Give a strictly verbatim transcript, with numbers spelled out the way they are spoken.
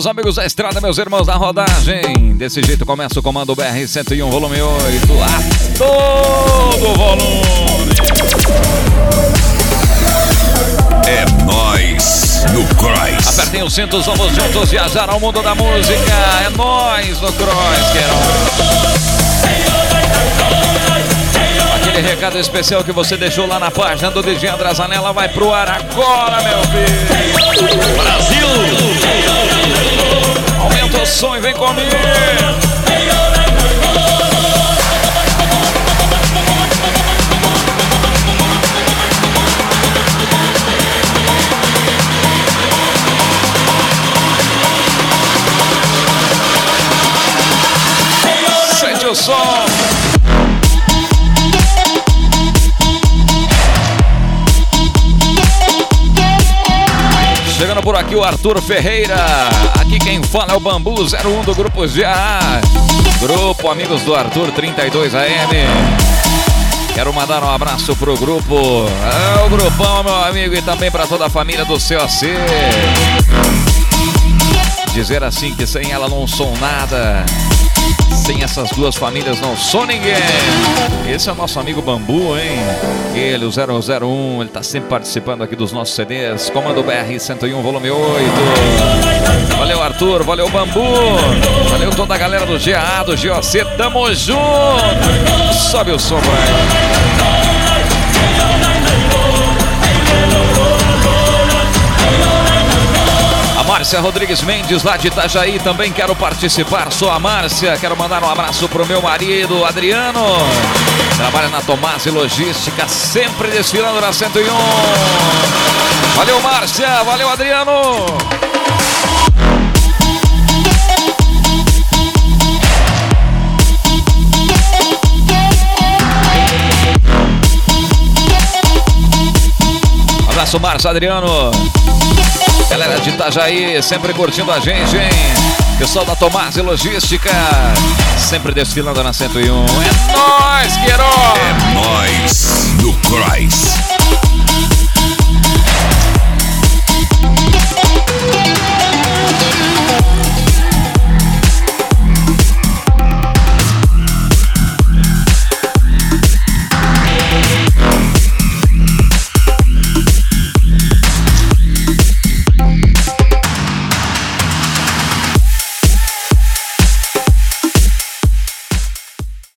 Meus amigos da estrada, meus irmãos da rodagem. Desse jeito começa o comando B R cento e um, volume oito. A todo volume. É nóis no Cross. Apertem os cintos, vamos juntos viajar ao mundo da música. É nóis no Cross, Queiroz. Aquele recado especial que você deixou lá na página do D J André Zanella vai pro ar agora, meu filho. Brasil! Aumenta o som e vem comigo. Sente o som. Chegando por aqui o Arthur Ferreira. Aqui quem fala é o Bambu zero um do Grupo G A. Grupo Amigos do Arthur trinta e dois A M. Quero mandar um abraço pro grupo. É o grupão, meu amigo, e também para toda a família do C O C. Dizer assim que sem ela não sou nada. Sem essas duas famílias não sou ninguém. Esse é o nosso amigo Bambu, hein? Ele, o zero zero um, ele tá sempre participando aqui dos nossos C Ds. Comando B R cento e um, volume oito. Valeu, Arthur, valeu, Bambu. Valeu toda a galera do G A, do G O C. Tamo junto. Sobe o som, vai. A Márcia Rodrigues Mendes, lá de Itajaí, também quero participar. Sou a Márcia, quero mandar um abraço pro meu marido, Adriano. Trabalha na Tomás e Logística, sempre desfilando na cento e um. Valeu, Márcia, valeu, Adriano. Abraço, Márcia, Adriano. Galera de Itajaí, sempre curtindo a gente, hein? Pessoal da Tomás e Logística, sempre desfilando na cento e um. É nóis, Queiroz! É nóis no Cross.